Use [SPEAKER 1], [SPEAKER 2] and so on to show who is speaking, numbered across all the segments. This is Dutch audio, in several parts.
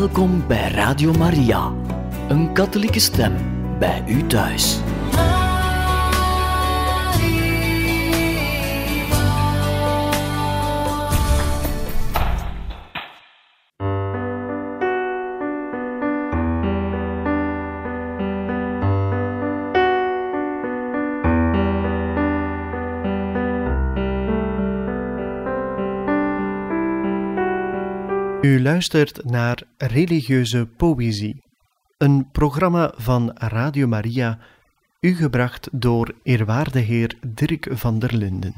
[SPEAKER 1] Welkom bij Radio Maria, een katholieke stem bij u thuis.
[SPEAKER 2] U luistert naar Religieuze Poëzie, een programma van Radio Maria, u gebracht door eerwaarde heer Dirk van der Linden.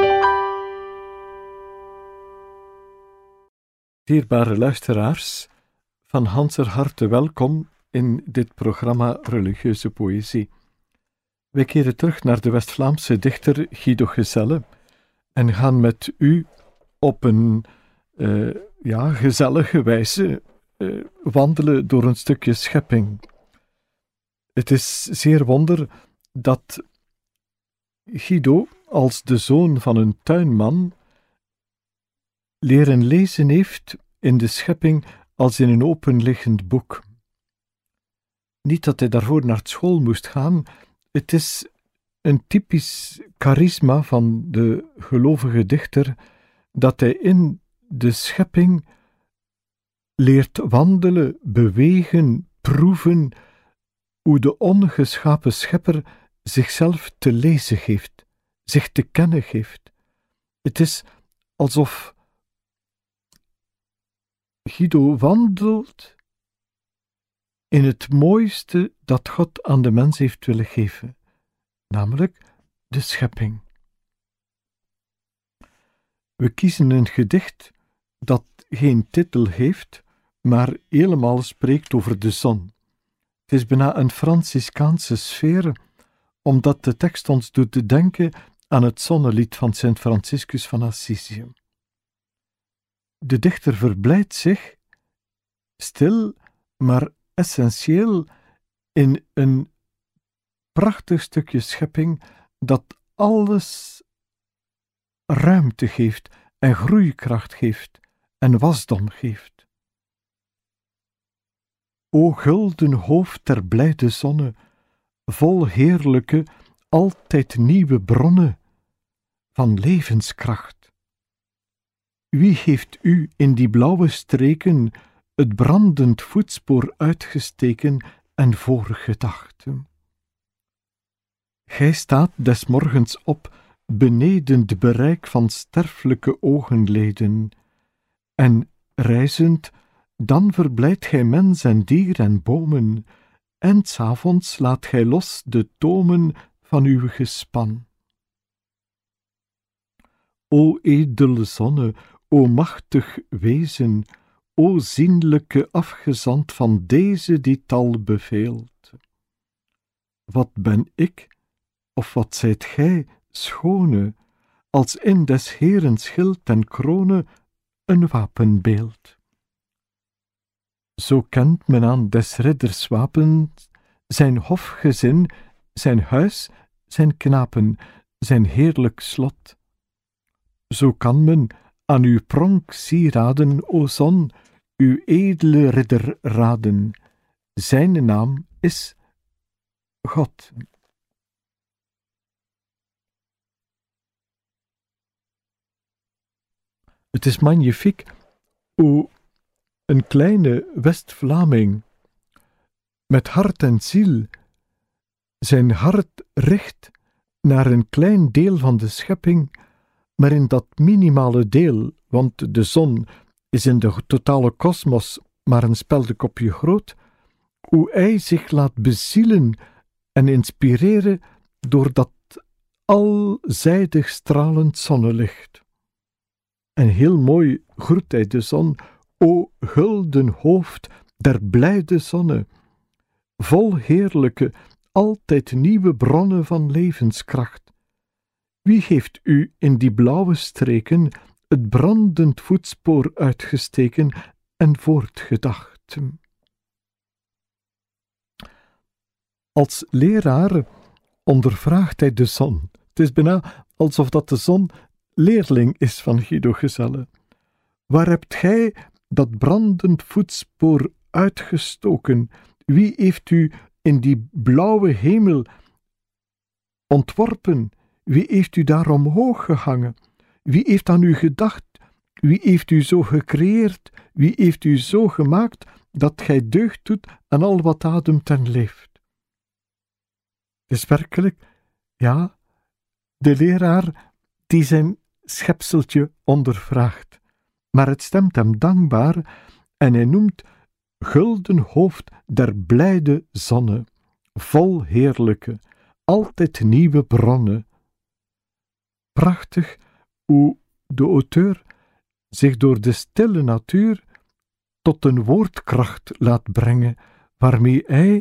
[SPEAKER 3] Dierbare luisteraars, van ganser harte welkom in dit programma Religieuze Poëzie. Wij keren terug naar de West-Vlaamse dichter Guido Gezelle en gaan met u op een gezellige wijze wandelen door een stukje schepping. Het is zeer wonder dat Guido, als de zoon van een tuinman, leren lezen heeft in de schepping als in een openliggend boek. Niet dat hij daarvoor naar school moest gaan, het is een typisch charisma van de gelovige dichter dat hij in de schepping leert wandelen, bewegen, proeven, hoe de ongeschapen schepper zichzelf te lezen geeft, zich te kennen geeft. Het is alsof Guido wandelt in het mooiste dat God aan de mens heeft willen geven, namelijk de schepping. We kiezen een gedicht dat geen titel heeft, maar helemaal spreekt over de zon. Het is bijna een Franciscaanse sfeer, omdat de tekst ons doet denken aan het zonnelied van Sint Franciscus van Assisi. De dichter verblijdt zich, stil, maar essentieel, in een prachtig stukje schepping dat alles ruimte geeft en groeikracht geeft en wasdom geeft. O gulden hoofd der blijde zonne, vol heerlijke, altijd nieuwe bronnen van levenskracht. Wie heeft u in die blauwe streken het brandend voetspoor uitgesteken en voorgedacht? Gij staat des morgens op, beneden de bereik van sterfelijke ogenleden, en reizend, dan verblijdt gij mens en dier en bomen, en 's avonds laat gij los de tomen van uw gespan. O edele zonne, o machtig wezen, o zienlijke afgezant van deze die tal beveelt. Wat ben ik, of wat zijt gij, schone, als in des Heeren schild en krone een wapenbeeld. Zo kent men aan des ridders wapen zijn hofgezin, zijn huis, zijn knapen, zijn heerlijk slot. Zo kan men aan uw pronk sieraden, o zon, uw edele ridder raden. Zijn naam is God. Het is magnifiek hoe een kleine West-Vlaming met hart en ziel zijn hart richt naar een klein deel van de schepping, maar in dat minimale deel, want de zon is in de totale kosmos maar een speldenkopje groot, hoe hij zich laat bezielen en inspireren door dat alzijdig stralend zonnelicht. En heel mooi groet hij de zon, o gulden hoofd der blijde zonne, vol heerlijke, altijd nieuwe bronnen van levenskracht. Wie heeft u in die blauwe streken het brandend voetspoor uitgesteken en voortgedacht? Als leraar ondervraagt hij de zon. Het is bijna alsof dat de zon leerling is van Guido Gezelle. Waar hebt gij dat brandend voetspoor uitgestoken? Wie heeft u in die blauwe hemel ontworpen? Wie heeft u daar omhoog gehangen? Wie heeft aan u gedacht? Wie heeft u zo gecreëerd? Wie heeft u zo gemaakt dat gij deugd doet aan al wat ademt en leeft? Het is werkelijk, ja, de leraar die zijn schepseltje ondervraagt, maar het stemt hem dankbaar en hij noemt gulden hoofd der blijde zonne, vol heerlijke, altijd nieuwe bronnen. Prachtig hoe de auteur zich door de stille natuur tot een woordkracht laat brengen, waarmee hij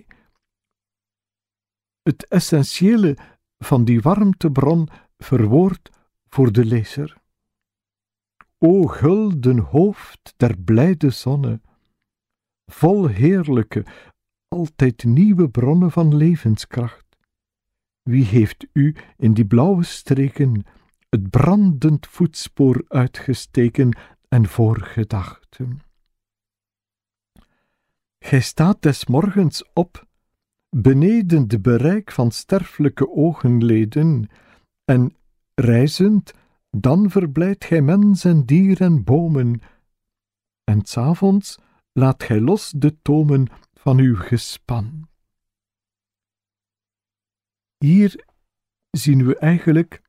[SPEAKER 3] het essentiële van die warmtebron verwoordt voor de lezer. O gulden hoofd der blijde zonne, vol heerlijke, altijd nieuwe bronnen van levenskracht. Wie heeft u in die blauwe streken het brandend voetspoor uitgesteken en voorgedacht? Gij staat des morgens op, beneden de bereik van sterfelijke ogenleden, en reizend, dan verblijdt gij mens en dier en bomen, en 's avonds laat gij los de tomen van uw gespan. Hier zien we eigenlijk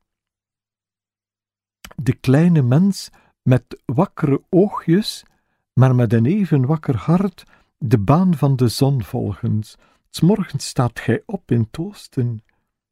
[SPEAKER 3] de kleine mens met wakkere oogjes, maar met een even wakker hart, de baan van de zon volgens. 's Morgens staat gij op in het oosten,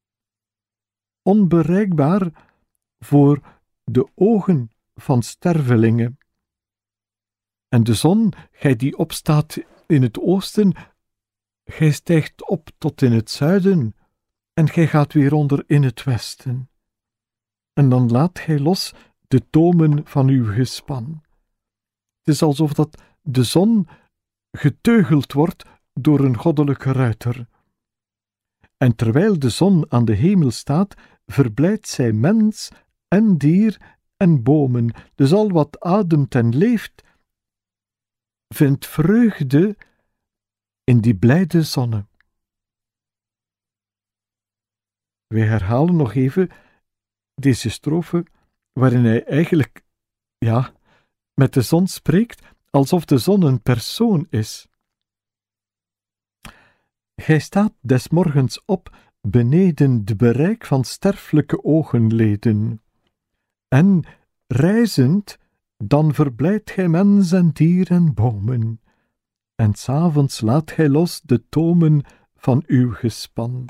[SPEAKER 3] onbereikbaar voor de ogen van stervelingen. En de zon, gij die opstaat in het oosten, gij stijgt op tot in het zuiden, en gij gaat weer onder in het westen. En dan laat gij los de tomen van uw gespan. Het is alsof dat de zon geteugeld wordt door een goddelijke ruiter. En terwijl de zon aan de hemel staat, verblijdt zij mens en dier en bomen. Dus al wat ademt en leeft, vindt vreugde in die blijde zonne. Wij herhalen nog even deze strofe, waarin hij eigenlijk, met de zon spreekt, alsof de zon een persoon is. Gij staat des morgens op, beneden de bereik van sterfelijke ogenleden, en reizend, dan verblijdt gij mens en dier en bomen, en 's avonds laat gij los de tomen van uw gespan.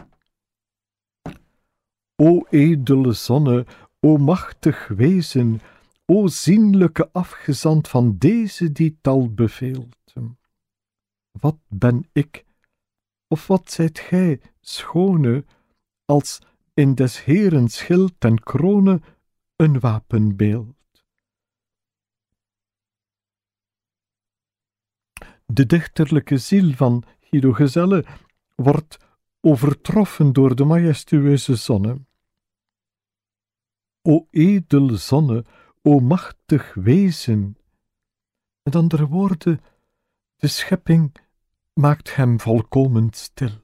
[SPEAKER 3] O edele zonne, o machtig wezen, o zienlijke afgezant van deze die tal beveelt. Wat ben ik, of wat zijt gij, schone, als in des Heeren schild en krone een wapenbeeld? De dichterlijke ziel van Guido Gezelle wordt overtroffen door de majestueuze zonne. O edel zonne, o machtig wezen. Met andere woorden, de schepping maakt hem volkomen stil.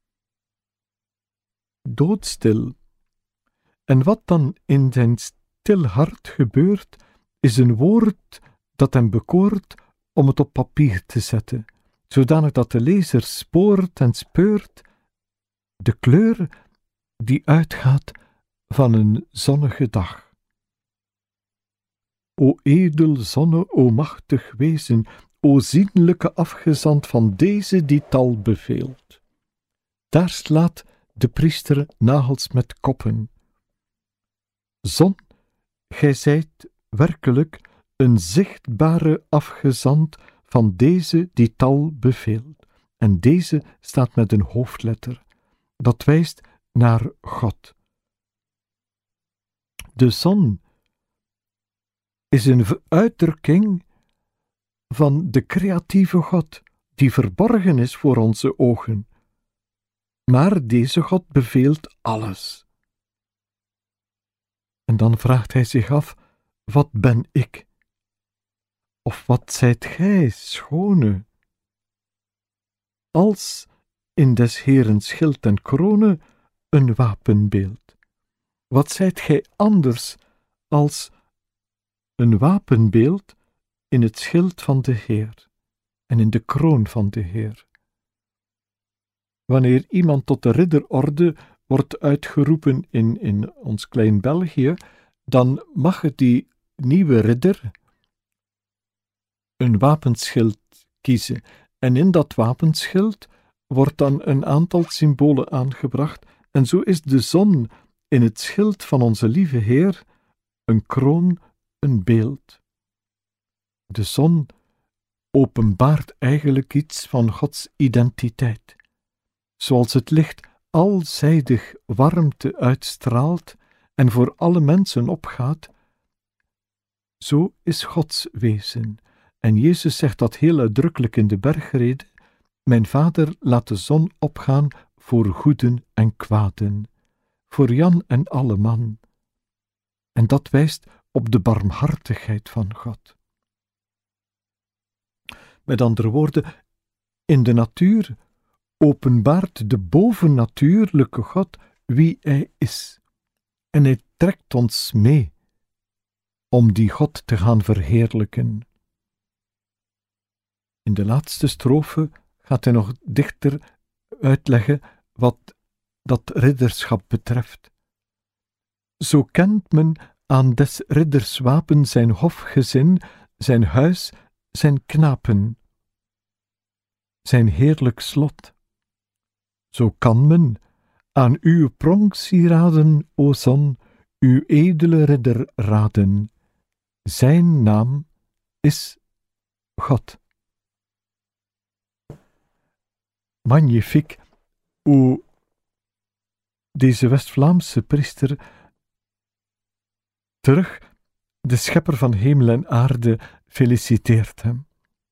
[SPEAKER 3] Doodstil. En wat dan in zijn stil hart gebeurt, is een woord dat hem bekoort om het op papier te zetten, zodanig dat de lezer spoort en speurt de kleur die uitgaat van een zonnige dag. O edel zonne, o machtig wezen, o zienlijke afgezant van deze die tal beveelt. Daar slaat de priester nagels met koppen. Zon, gij zijt werkelijk een zichtbare afgezant van deze die tal beveelt. En deze staat met een hoofdletter. Dat wijst naar God. De zon is een uitdrukking van de creatieve God, die verborgen is voor onze ogen. Maar deze God beveelt alles. En dan vraagt hij zich af, wat ben ik? Of wat zijt gij, schone? als in des Heeren schild en krone een wapenbeeld. Wat zijt gij anders als een wapenbeeld in het schild van de Heer en in de kroon van de Heer? Wanneer iemand tot de ridderorde wordt uitgeroepen in ons klein België, dan mag die nieuwe ridder een wapenschild kiezen. En in dat wapenschild wordt dan een aantal symbolen aangebracht. En zo is de zon in het schild van onze lieve Heer een kroon, een beeld. De zon openbaart eigenlijk iets van Gods identiteit. Zoals het licht alzijdig warmte uitstraalt en voor alle mensen opgaat, zo is Gods wezen. En Jezus zegt dat heel uitdrukkelijk in de bergrede: mijn Vader laat de zon opgaan voor goeden en kwaden, voor Jan en alle man. En dat wijst op de barmhartigheid van God. Met andere woorden, in de natuur openbaart de bovennatuurlijke God wie Hij is. En Hij trekt ons mee om die God te gaan verheerlijken. In de laatste strofe gaat Hij nog dichter uitleggen wat dat ridderschap betreft. Zo kent men aan des ridders wapen zijn hofgezin, zijn huis, zijn knapen, zijn heerlijk slot. Zo kan men aan uw pronksieraden, o zon, uw edele ridder raden. Zijn naam is God. Magnifiek hoe deze West-Vlaamse priester terug de schepper van hemel en aarde feliciteert hem.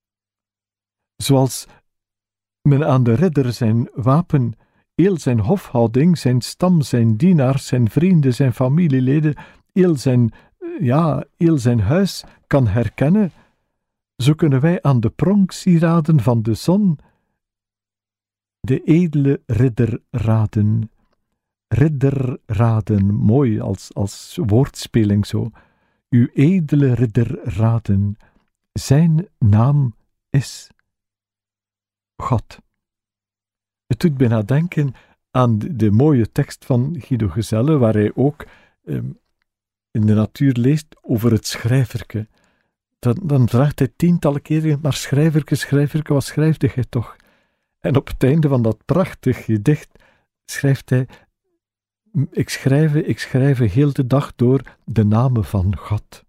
[SPEAKER 3] Zoals men aan de ridder zijn wapen, heel zijn hofhouding, zijn stam, zijn dienaars, zijn vrienden, zijn familieleden, heel zijn huis kan herkennen, zo kunnen wij aan de pronksieraden van de zon de edele ridder raden. Ridder raden, mooi als woordspeling zo. Uw edele ridder raden, zijn naam is God. Het doet bijna denken aan de mooie tekst van Guido Gezelle, waar hij ook in de natuur leest over het schrijverke. Dan vraagt hij tientallen keren, maar schrijverke, wat schrijfde hij toch? En op het einde van dat prachtig gedicht schrijft hij: ik schrijf heel de dag door de namen van God.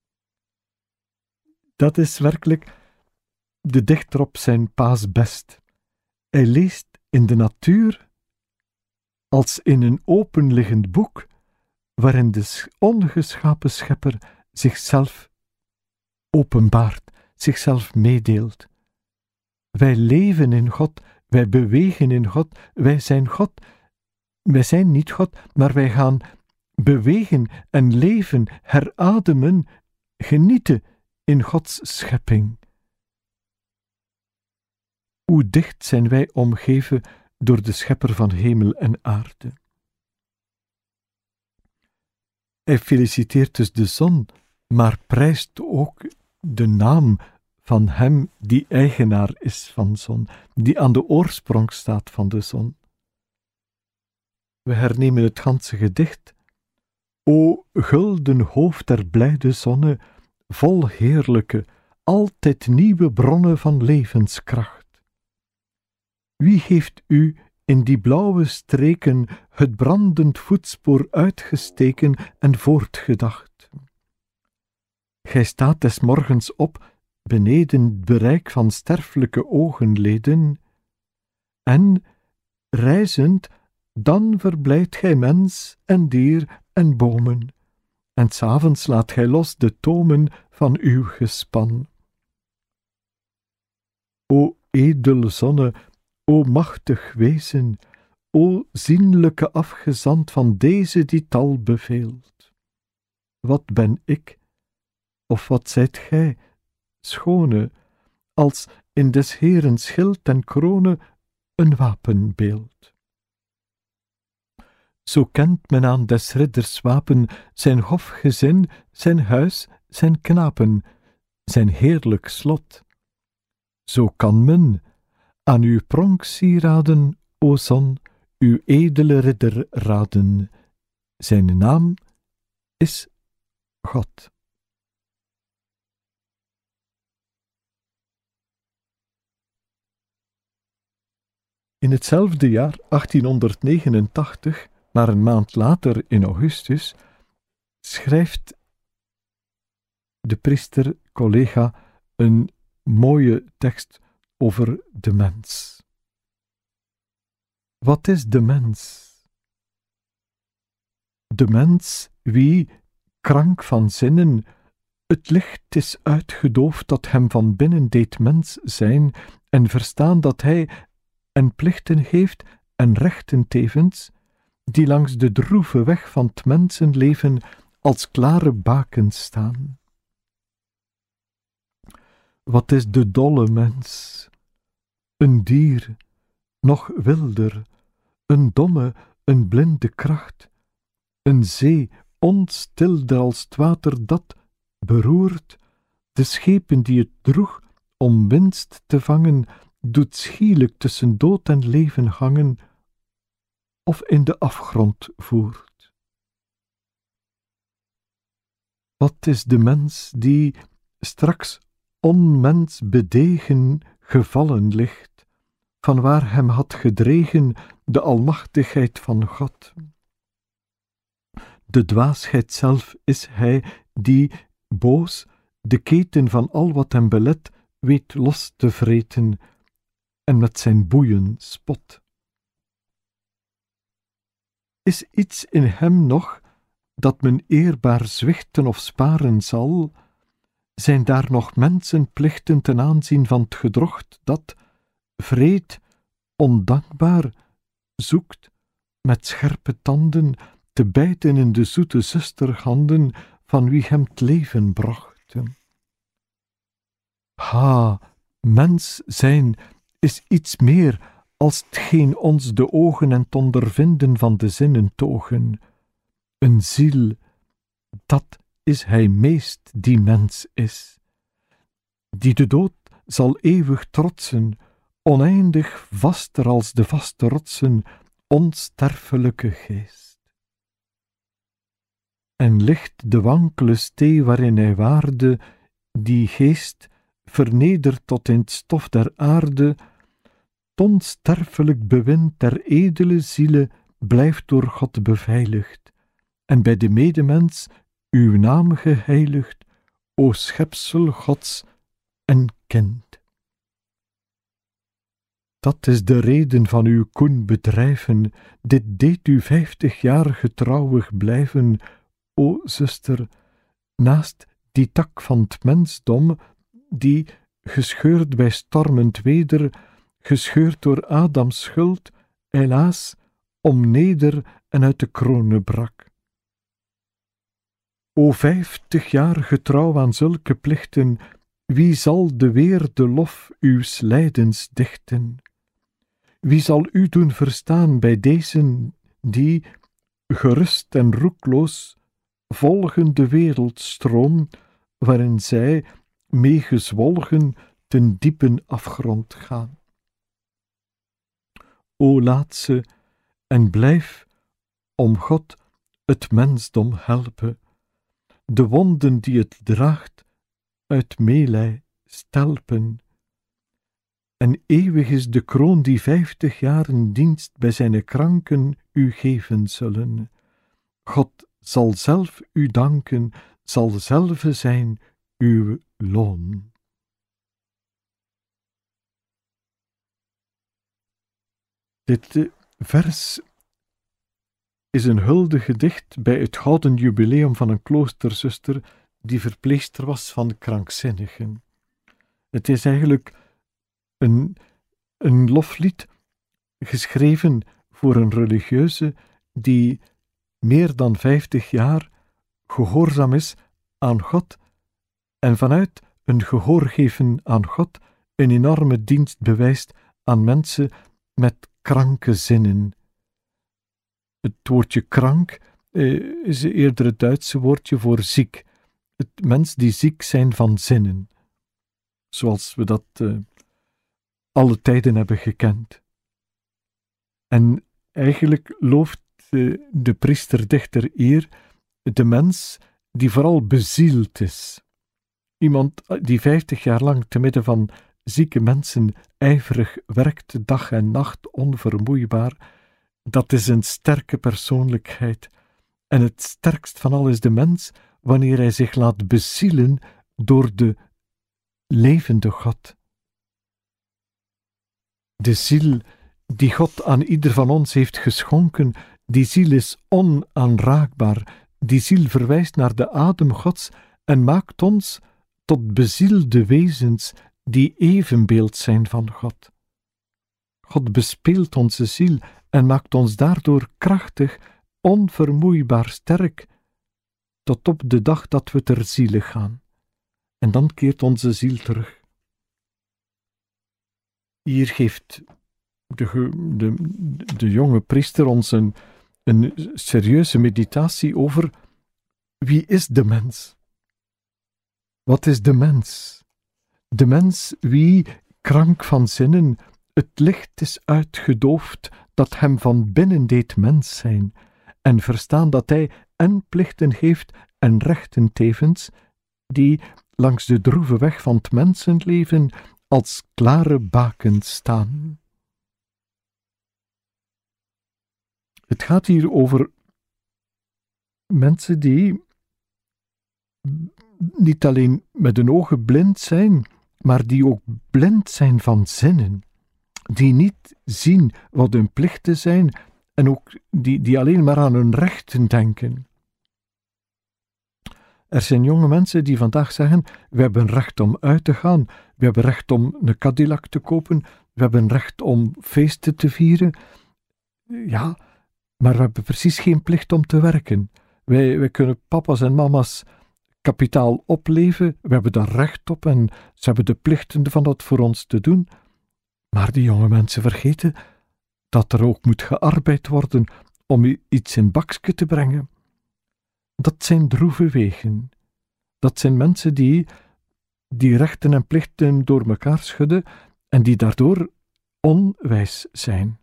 [SPEAKER 3] Dat is werkelijk de dichter op zijn paasbest. Hij leest in de natuur als in een openliggend boek, waarin de ongeschapen schepper zichzelf openbaart, zichzelf meedeelt. Wij leven in God, wij bewegen in God, wij zijn God. Wij zijn niet God, maar wij gaan bewegen en leven, herademen, genieten in Gods schepping. Hoe dicht zijn wij omgeven door de schepper van hemel en aarde. Hij feliciteert dus de zon, maar prijst ook de naam van hem die eigenaar is van zon, die aan de oorsprong staat van de zon. We hernemen het ganse gedicht. O gulden hoofd der blijde zonne, vol heerlijke, altijd nieuwe bronnen van levenskracht. Wie heeft u in die blauwe streken het brandend voetspoor uitgesteken en voortgedacht? Gij staat des morgens op, beneden het bereik van sterfelijke ogenleden, en, reizend, dan verblijdt gij mens en dier en bomen, en 's avonds laat gij los de tomen van uw gespan. O edele zonne, o machtig wezen, o zienlijke afgezant van deze die tal beveelt. Wat ben ik, of wat zijt gij, schone, als in des Heeren schild en krone een wapenbeeld. Zo kent men aan des ridders wapen zijn hofgezin, zijn huis, zijn knapen, zijn heerlijk slot. Zo kan men aan uw pronksieraden, o zon, uw edele ridder raden. Zijn naam is God. In hetzelfde jaar 1889, maar een maand later in augustus, schrijft de priester-collega een mooie tekst over de mens. Wat is de mens? De mens, wie, krank van zinnen, het licht is uitgedoofd dat hem van binnen deed mens zijn en verstaan dat hij en plichten heeft en rechten tevens, die langs de droeve weg van het mensenleven als klare bakens staan. Wat is de dolle mens? Een dier, nog wilder, een domme, een blinde kracht, een zee onstilder als het water dat beroert, de schepen die het droeg om winst te vangen, doet schielijk tussen dood en leven hangen, of in de afgrond voert. Wat is de mens die straks onmens bedegen gevallen ligt, vanwaar hem had gedregen de almachtigheid van God? De dwaasheid zelf is hij die, boos, de keten van al wat hem belet, weet los te vreten en met zijn boeien spot. Is iets in hem nog dat men eerbaar zwichten of sparen zal? Zijn daar nog mensenplichten ten aanzien van het gedrocht dat, wreed, ondankbaar, zoekt met scherpe tanden te bijten in de zoete zusterhanden van wie hem het leven bracht? Ha, mens zijn is iets meer als hetgeen ons de ogen en het ondervinden van de zinnen togen. Een ziel, dat is hij meest die mens is, die de dood zal eeuwig trotsen, oneindig vaster als de vaste rotsen, onsterfelijke geest. En ligt de wankele stee waarin hij waarde, die geest vernederd tot in het stof der aarde, t onsterfelijk bewind der edele ziele blijft door God beveiligd, en bij de medemens uw naam geheiligd, o schepsel Gods en kind. Dat is de reden van uw koen bedrijven, dit deed u 50 jaar getrouwig blijven, o zuster, naast die tak van het mensdom, die, gescheurd bij stormend weder, gescheurd door Adams schuld, helaas, om neder en uit de kronen brak. O 50 jaar getrouw aan zulke plichten, wie zal de weerde lof uws lijdens dichten? Wie zal u doen verstaan bij dezen die, gerust en roekloos, volgen de wereldstroom, waarin zij, mee gezwolgen, ten diepen afgrond gaan? O laat ze, en blijf, om God, het mensdom helpen, de wonden die het draagt, uit meelij stelpen. En eeuwig is de kroon die 50 jaren dienst bij zijn kranken u geven zullen. God zal zelf u danken, zal zelve zijn uw loon. Dit vers is een huldegedicht bij het gouden jubileum van een kloosterzuster die verpleegster was van krankzinnigen. Het is eigenlijk een loflied geschreven voor een religieuze die meer dan 50 jaar gehoorzaam is aan God en vanuit een gehoor geven aan God een enorme dienst bewijst aan mensen met kranke zinnen. Het woordje krank is eerder het Duitse woordje voor ziek. Het mens die ziek zijn van zinnen. Zoals we dat alle tijden hebben gekend. En eigenlijk looft de priester-dichter hier de mens die vooral bezield is. Iemand die 50 jaar lang te midden van zieke mensen ijverig werkt, dag en nacht, onvermoeibaar. Dat is een sterke persoonlijkheid. En het sterkst van al is de mens wanneer hij zich laat bezielen door de levende God. De ziel die God aan ieder van ons heeft geschonken, die ziel is onaanraakbaar. Die ziel verwijst naar de adem Gods en maakt ons tot bezielde wezens die evenbeeld zijn van God. God bespeelt onze ziel en maakt ons daardoor krachtig, onvermoeibaar sterk, tot op de dag dat we ter ziele gaan. En dan keert onze ziel terug. Hier geeft de jonge priester ons een serieuze meditatie over wie is de mens? Wat is de mens? De mens wie, krank van zinnen, het licht is uitgedoofd dat hem van binnen deed mens zijn, en verstaan dat hij en plichten heeft en rechten tevens, die langs de droeve weg van het mensenleven als klare bakens staan. Het gaat hier over mensen die niet alleen met hun ogen blind zijn, maar die ook blind zijn van zinnen, die niet zien wat hun plichten zijn en ook die alleen maar aan hun rechten denken. Er zijn jonge mensen die vandaag zeggen, we hebben recht om uit te gaan, we hebben recht om een Cadillac te kopen, we hebben recht om feesten te vieren. Ja, maar we hebben precies geen plicht om te werken. Wij kunnen papa's en mama's kapitaal opleveren, we hebben daar recht op en ze hebben de plichten van dat voor ons te doen. Maar die jonge mensen vergeten dat er ook moet gearbeid worden om iets in bakske te brengen. Dat zijn droeve wegen. Dat zijn mensen die rechten en plichten door elkaar schudden en die daardoor onwijs zijn.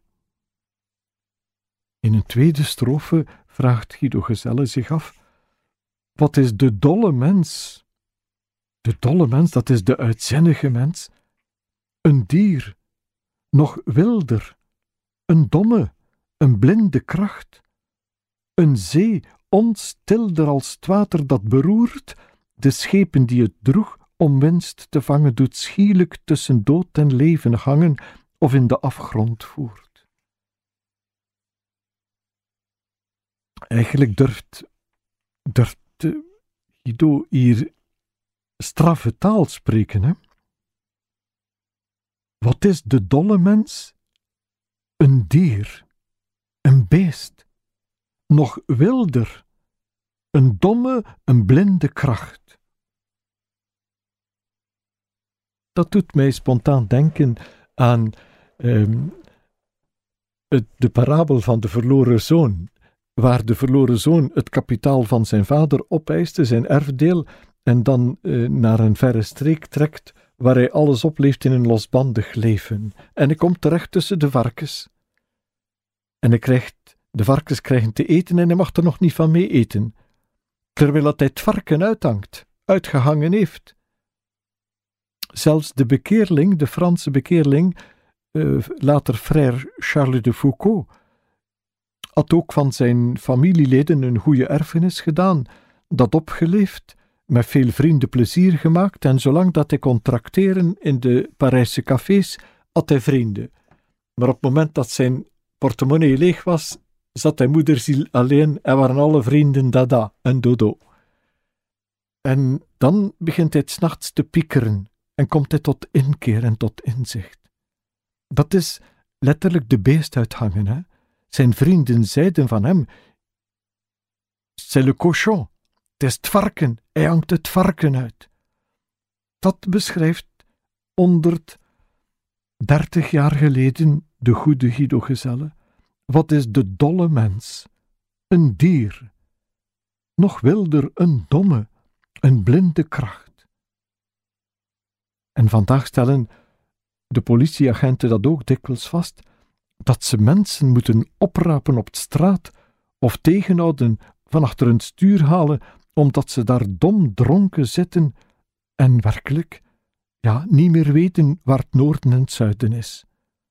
[SPEAKER 3] In een tweede strofe vraagt Guido Gezelle zich af, wat is de dolle mens? De dolle mens, dat is de uitzinnige mens. Een dier, nog wilder, een domme, een blinde kracht, een zee onstilder als het water dat beroert, de schepen die het droeg om winst te vangen, doet schielijk tussen dood en leven hangen of in de afgrond voert. Eigenlijk durft Guido hier straffe taal spreken, hè? Wat is de dolle mens? Een dier, een beest, nog wilder, een domme, een blinde kracht. Dat doet mij spontaan denken aan de parabel van de verloren zoon, waar de verloren zoon het kapitaal van zijn vader opeiste, zijn erfdeel, en dan naar een verre streek trekt, waar hij alles opleeft in een losbandig leven. En hij komt terecht tussen de varkens. En de varkens krijgen te eten en hij mag er nog niet van mee eten, terwijl hij het varken uitgehangen heeft. Zelfs de bekeerling, de Franse bekeerling, later frère Charles de Foucauld, had ook van zijn familieleden een goede erfenis gedaan, dat opgeleefd, met veel vrienden plezier gemaakt, en zolang dat hij kon trakteren in de Parijse cafés, had hij vrienden. Maar op het moment dat zijn portemonnee leeg was, zat hij moederziel alleen en waren alle vrienden dada en dodo. En dan begint hij 's nachts te piekeren en komt hij tot inkeer en tot inzicht. Dat is letterlijk de beest uithangen, hè? Zijn vrienden zeiden van hem, c'est le cochon, het is het varken, hij hangt het varken uit. Dat beschrijft 130 jaar geleden de goede Guido Gezelle. Wat is de dolle mens? Een dier. Nog wilder een domme, een blinde kracht. En vandaag stellen de politieagenten dat ook dikwijls vast, dat ze mensen moeten oprapen op de straat of tegenhouden, van achter een stuur halen, omdat ze daar dom dronken zitten en werkelijk, niet meer weten waar het noorden en het zuiden is.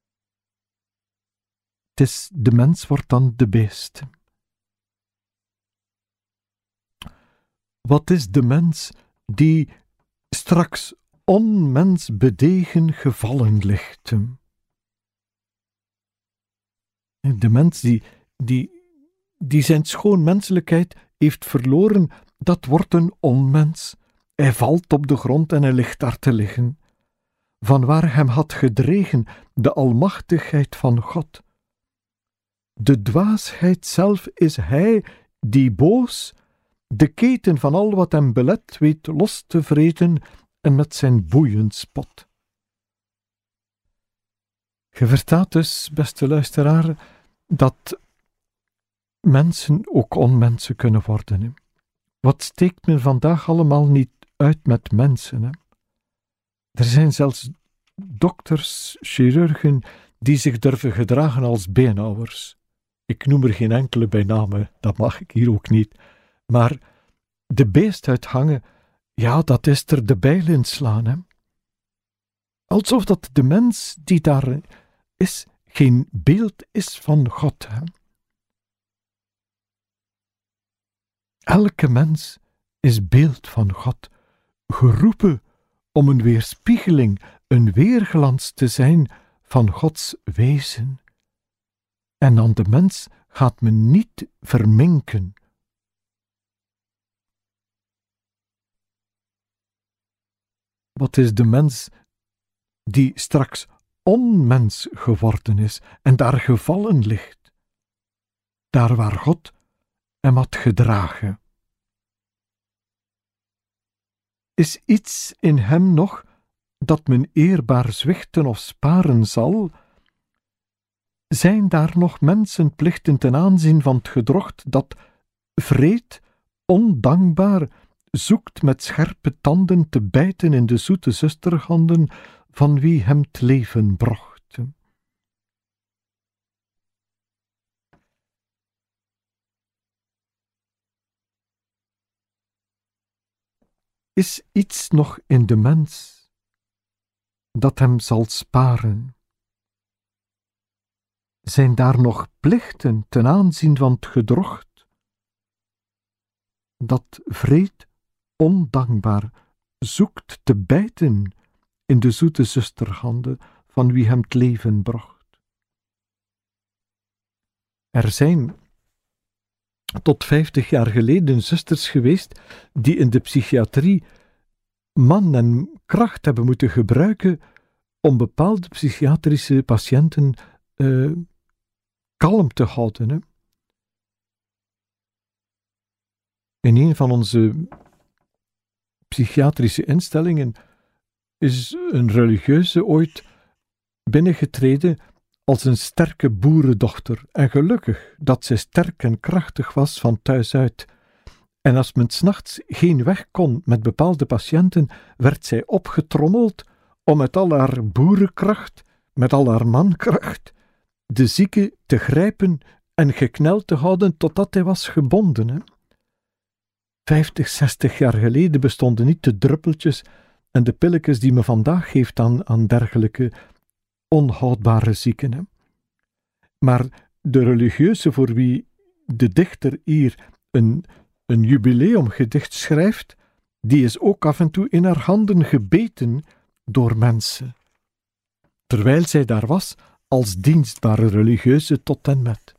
[SPEAKER 3] Het is de mens wordt dan de beest. Wat is de mens die straks onmens bedegen gevallen ligt? De mens die zijn schoon menselijkheid heeft verloren, dat wordt een onmens. Hij valt op de grond en hij ligt daar te liggen. Vanwaar hem had gedreven de almachtigheid van God. De dwaasheid zelf is hij die boos de keten van al wat hem belet weet los te vreten en met zijn boeien spot. Je verstaat dus, beste luisteraar, dat mensen ook onmensen kunnen worden. Hè. Wat steekt men vandaag allemaal niet uit met mensen? Hè? Er zijn zelfs dokters, chirurgen, die zich durven gedragen als beenhouwers. Ik noem er geen enkele bij name, dat mag ik hier ook niet. Maar de beest uithangen, dat is er de bijl in slaan. Hè? Alsof dat de mens die daar is, geen beeld is van God. Hè? Elke mens is beeld van God, geroepen om een weerspiegeling, een weerglans te zijn van Gods wezen. En aan de mens gaat men niet verminken. Wat is de mens die straks onmens geworden is en daar gevallen ligt, daar waar God hem had gedragen? Is iets in hem nog dat men eerbaar zwichten of sparen zal? Zijn daar nog mensenplichten ten aanzien van het gedrocht dat wreed, ondankbaar, zoekt met scherpe tanden te bijten in de zoete zusterhanden van wie hem het leven brocht? Is iets nog in de mens dat hem zal sparen? Zijn daar nog plichten ten aanzien van het gedrocht dat wreed, ondankbaar zoekt te bijten in de zoete zusterhanden van wie hem het leven bracht? Er zijn tot 50 jaar geleden zusters geweest die in de psychiatrie man en kracht hebben moeten gebruiken om bepaalde psychiatrische patiënten kalm te houden. Hè. In een van onze psychiatrische instellingen is een religieuze ooit binnengetreden als een sterke boerendochter, en gelukkig dat zij sterk en krachtig was van thuis uit. En als men 's nachts geen weg kon met bepaalde patiënten, werd zij opgetrommeld om met al haar boerenkracht, met al haar mankracht, de zieke te grijpen en gekneld te houden totdat hij was gebonden. Hè. 50, 60 jaar geleden bestonden niet de druppeltjes en de pilletjes die men vandaag geeft aan dergelijke onhoudbare zieken. Hè. Maar de religieuze voor wie de dichter hier een jubileumgedicht schrijft, die is ook af en toe in haar handen gebeten door mensen, terwijl zij daar was als dienstbare religieuze tot en met.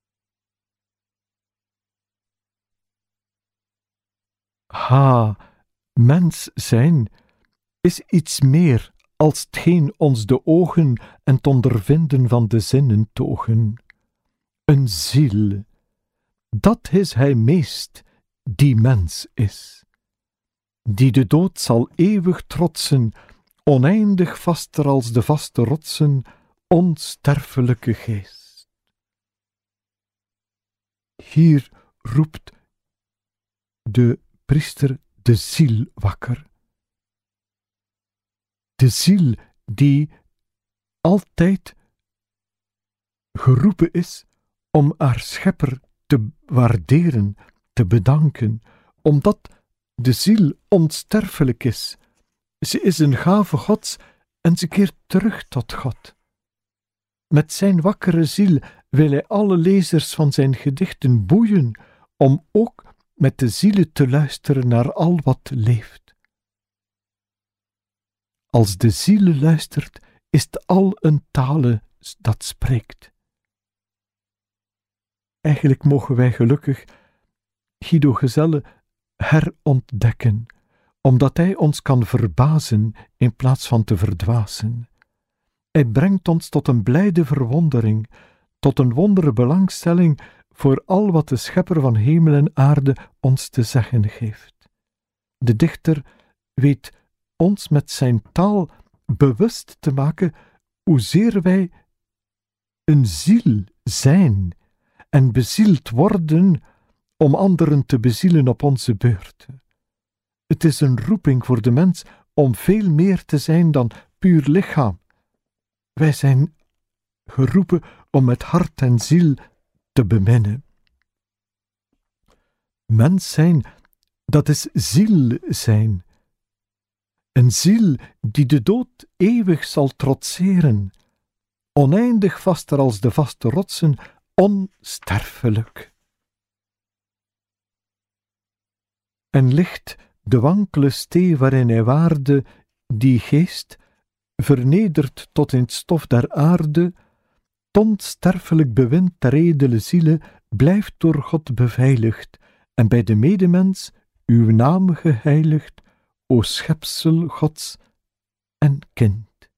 [SPEAKER 3] Mens zijn is iets meer als hetgeen ons de ogen en het ondervinden van de zinnen togen. Een ziel, dat is hij meest, die mens is, die de dood zal eeuwig trotsen, oneindig vaster als de vaste rotsen, onsterfelijke geest. Hier roept de priester de ziel wakker. De ziel die altijd geroepen is om haar schepper te waarderen, te bedanken, omdat de ziel onsterfelijk is. Ze is een gave Gods en ze keert terug tot God. Met zijn wakkere ziel wil hij alle lezers van zijn gedichten boeien om ook met de zielen te luisteren naar al wat leeft. Als de ziel luistert, is het al een tale dat spreekt. Eigenlijk mogen wij gelukkig Guido Gezelle herontdekken, omdat hij ons kan verbazen in plaats van te verdwazen. Hij brengt ons tot een blijde verwondering, tot een wondere belangstelling voor al wat de schepper van hemel en aarde ons te zeggen geeft. De dichter weet ons met zijn taal bewust te maken hoezeer wij een ziel zijn en bezield worden om anderen te bezielen op onze beurt. Het is een roeping voor de mens om veel meer te zijn dan puur lichaam. Wij zijn geroepen om met hart en ziel te beminnen. Mens zijn, dat is ziel zijn. Een ziel die de dood eeuwig zal trotseren, oneindig vaster als de vaste rotsen, onsterfelijk. En ligt de wankele stee waarin hij waarde, die geest, vernederd tot in het stof der aarde, t onsterfelijk bewind der edele ziele, blijft door God beveiligd, en bij de medemens uw naam geheiligd, o schepsel Gods en kind.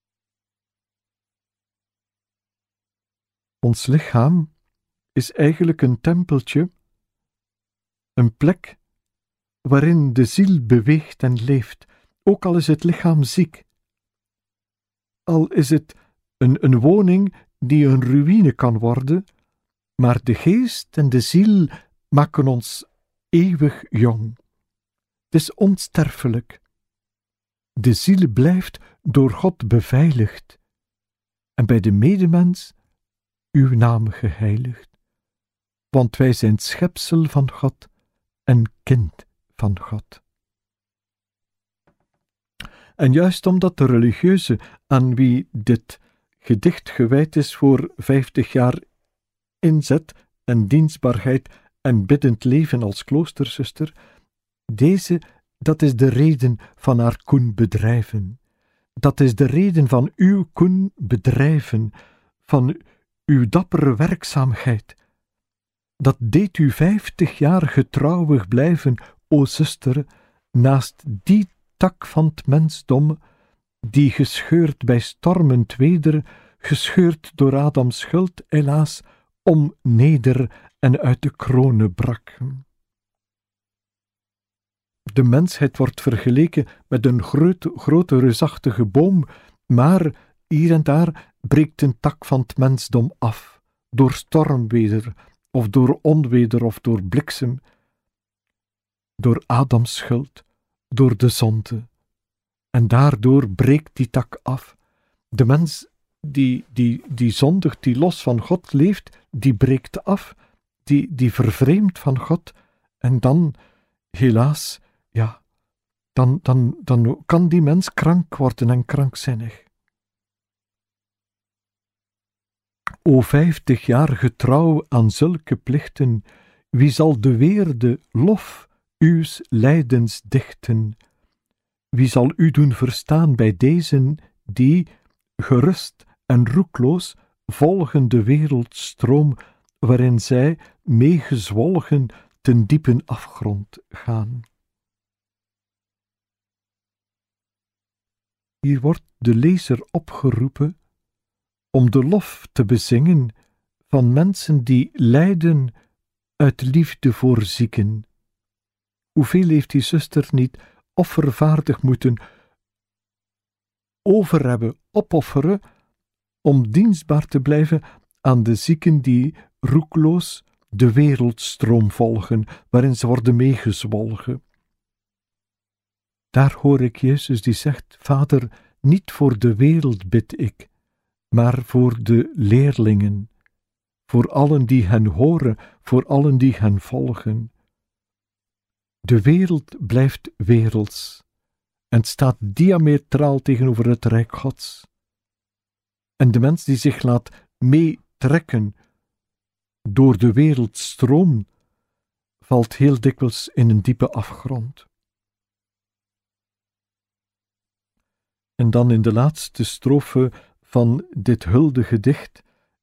[SPEAKER 3] Ons lichaam is eigenlijk een tempeltje, een plek waarin de ziel beweegt en leeft, ook al is het lichaam ziek. Al is het een woning die een ruïne kan worden, maar de geest en de ziel maken ons eeuwig jong. Het is onsterfelijk. De ziel blijft door God beveiligd en bij de medemens uw naam geheiligd, want wij zijn schepsel van God en kind van God. En juist omdat de religieuze aan wie dit gedicht gewijd is voor 50 jaar inzet en dienstbaarheid en biddend leven als kloosterzuster, dat is de reden van haar koen bedrijven. Dat is de reden van uw koen bedrijven, van uw dappere werkzaamheid. Dat deed u 50 jaar getrouwig blijven, o zuster, naast die tak van het mensdom, die gescheurd bij stormend weder, gescheurd door Adams schuld, helaas, om neder en uit de kronen brak. De mensheid wordt vergeleken met een grote reusachtige boom, maar hier en daar breekt een tak van het mensdom af, door stormweder, of door onweder, of door bliksem, door Adams schuld, door de zonde. En daardoor breekt die tak af. De mens die zondigt, die los van God leeft, die breekt af, die vervreemdt van God, en dan, helaas, ja, dan kan die mens krank worden en krankzinnig. O 50 jaar getrouw aan zulke plichten, wie zal de weerde lof uws lijdens dichten? Wie zal u doen verstaan bij dezen die, gerust en roekloos, volgen de wereldstroom waarin zij, meegezwolgen, ten diepen afgrond gaan? Hier wordt de lezer opgeroepen om de lof te bezingen van mensen die lijden uit liefde voor zieken. Hoeveel heeft die zuster niet offervaardig moeten over hebben, opofferen, om dienstbaar te blijven aan de zieken die roekloos de wereldstroom volgen, waarin ze worden meegezwolgen. Daar hoor ik Jezus die zegt: Vader, niet voor de wereld bid ik, maar voor de leerlingen, voor allen die hen horen, voor allen die hen volgen. De wereld blijft werelds en staat diametraal tegenover het Rijk Gods. En de mens die zich laat meetrekken door de wereldstroom, valt heel dikwijls in een diepe afgrond. En dan in de laatste strofe van dit huldegedicht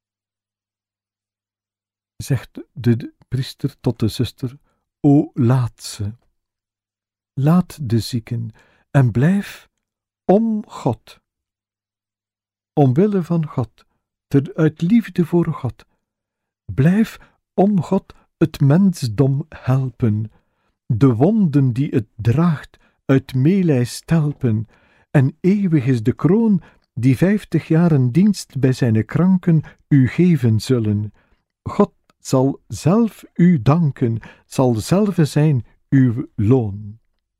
[SPEAKER 3] zegt de priester tot de zuster: O, laat ze, laat de zieken en blijf om God, omwille van God, uit liefde voor God. Blijf om God het mensdom helpen, de wonden die het draagt uit meelij stelpen, en eeuwig is de kroon die 50 jaren dienst bij zijn kranken u geven zullen. God zal zelf u danken, zal zelve zijn uw loon.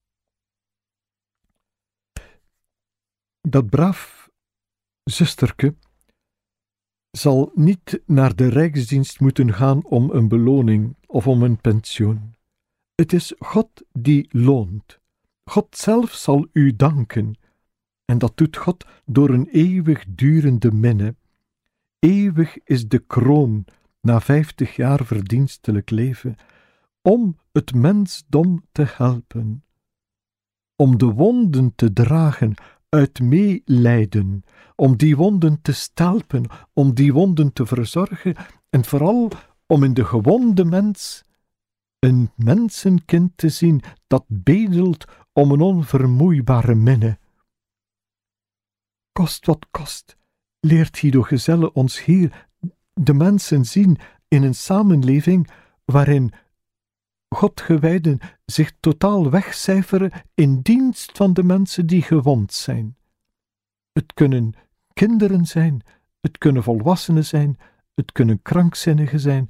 [SPEAKER 3] Dat braaf zusterke zal niet naar de rijksdienst moeten gaan om een beloning of om een pensioen. Het is God die loont. God zelf zal u danken. En dat doet God door een eeuwig durende minne. Eeuwig is de kroon na 50 jaar verdienstelijk leven, om het mensdom te helpen, om de wonden te dragen uit meelijden, om die wonden te stelpen, om die wonden te verzorgen en vooral om in de gewonde mens een mensenkind te zien dat bedelt om een onvermoeibare minne. Kost wat kost, leert Guido Gezelle ons hier de mensen zien in een samenleving waarin Godgewijden zich totaal wegcijferen in dienst van de mensen die gewond zijn. Het kunnen kinderen zijn, het kunnen volwassenen zijn, het kunnen krankzinnigen zijn.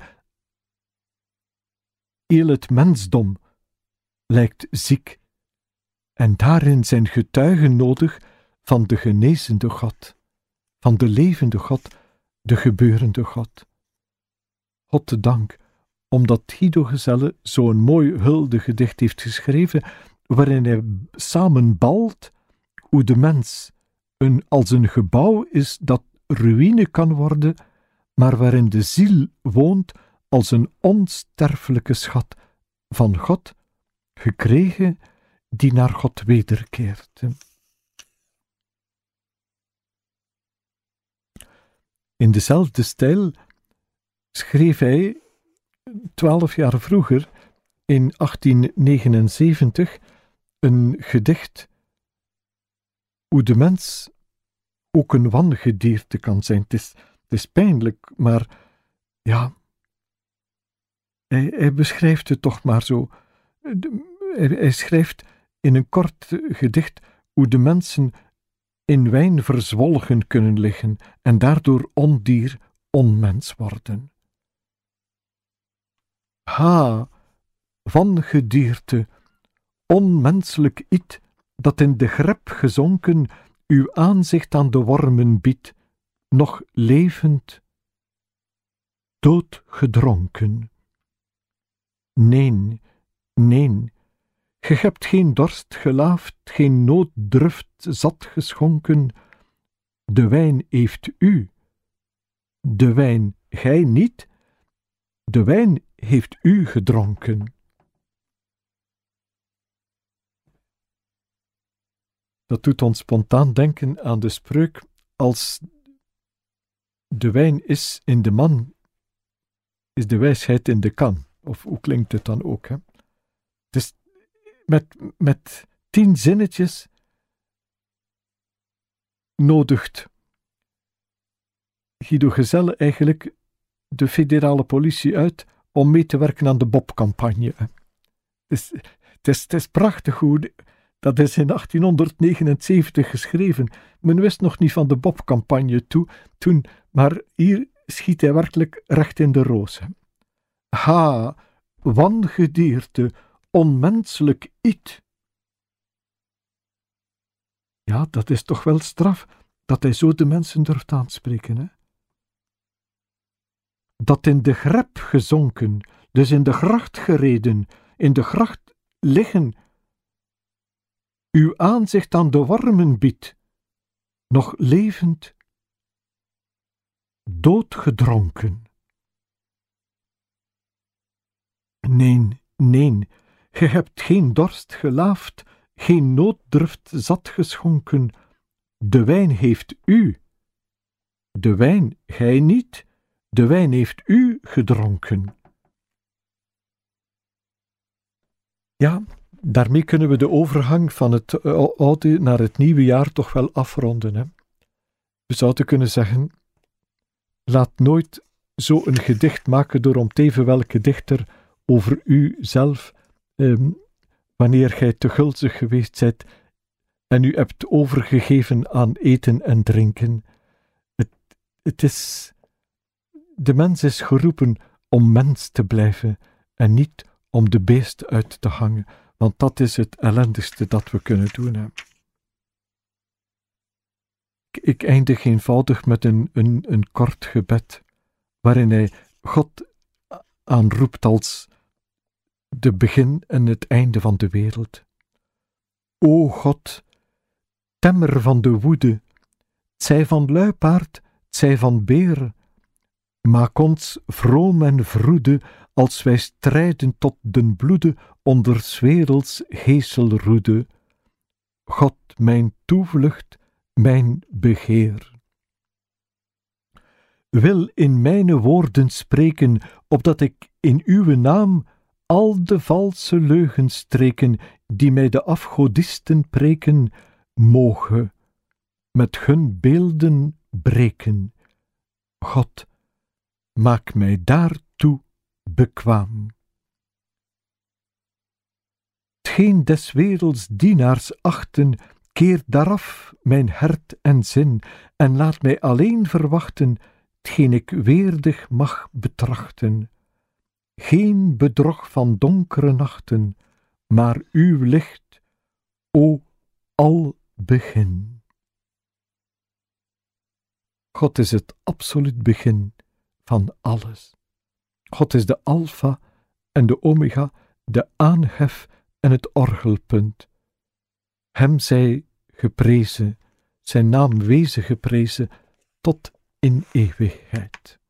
[SPEAKER 3] Heel het mensdom lijkt ziek en daarin zijn getuigen nodig van de genezende God, van de levende God, de gebeurende God. God te dank, omdat Guido Gezelle zo'n mooi huldegedicht heeft geschreven, waarin hij samenbalt hoe de mens als een gebouw is dat ruïne kan worden, maar waarin de ziel woont als een onsterfelijke schat van God, gekregen, die naar God wederkeert. In dezelfde stijl schreef hij 12 jaar vroeger, in 1879, een gedicht hoe de mens ook een wangedierte kan zijn. Het is pijnlijk, maar ja, hij beschrijft het toch maar zo. Hij schrijft in een kort gedicht hoe de mensen in wijn verzwolgen kunnen liggen en daardoor ondier, onmens worden. Ha, wangedierte, onmenselijk iets dat in de grep gezonken uw aanzicht aan de wormen biedt, nog levend, doodgedronken. Neen, neen, ge hebt geen dorst gelaafd, geen nooddruft zat geschonken, de wijn heeft u, de wijn gij niet, de wijn heeft u gedronken. Dat doet ons spontaan denken aan de spreuk: als de wijn is in de man, is de wijsheid in de kan. Of hoe klinkt het dan ook, hè? Dus met 10 zinnetjes nodigt Guido Gezelle eigenlijk de federale politie uit om mee te werken aan de Bob-campagne. Het is prachtig hoe Dat is in 1879 geschreven. Men wist nog niet van de Bob-campagne toen, maar hier schiet hij werkelijk recht in de roos. Ha, wangedierte, onmenselijk iet. Ja, dat is toch wel straf, dat hij zo de mensen durft aanspreken, hè? Dat in de grep gezonken, dus in de gracht gereden, in de gracht liggen, uw aanzicht aan de wormen biedt, nog levend, doodgedronken. Nee, ge hebt geen dorst gelaafd, geen nooddruft zat geschonken, de wijn heeft u, de wijn gij niet, de wijn heeft u gedronken. Ja, daarmee kunnen we de overgang van het oude naar het nieuwe jaar toch wel afronden, hè? We zouden kunnen zeggen, laat nooit zo een gedicht maken door om teven welke dichter over u zelf, wanneer gij te gulzig geweest zijt en u hebt overgegeven aan eten en drinken. De mens is geroepen om mens te blijven en niet om de beest uit te hangen, want dat is het ellendigste dat we kunnen doen. Hè. Ik eindig eenvoudig met een kort gebed, waarin hij God aanroept als de begin en het einde van de wereld. O God, temmer van de woede, t zij van luipaard, t zij van beer, maak ons vroom en vroede, als wij strijden tot den bloede onder 's werelds geeselroede. God, mijn toevlucht, mijn begeer. Wil in mijne woorden spreken, opdat ik in uw naam al de valse leugenstreken, die mij de afgodisten preken, moge met hun beelden breken. God, maak mij daartoe bekwaam. Tgeen des werelds dienaars achten, keer daaraf mijn hart en zin, en laat mij alleen verwachten, tgeen ik weerdig mag betrachten. Geen bedrog van donkere nachten, maar uw licht, o al begin. God is het absoluut begin van alles. God is de alfa en de omega, de aanhef en het orgelpunt. Hem zij geprezen, zijn naam wezen geprezen, tot in eeuwigheid.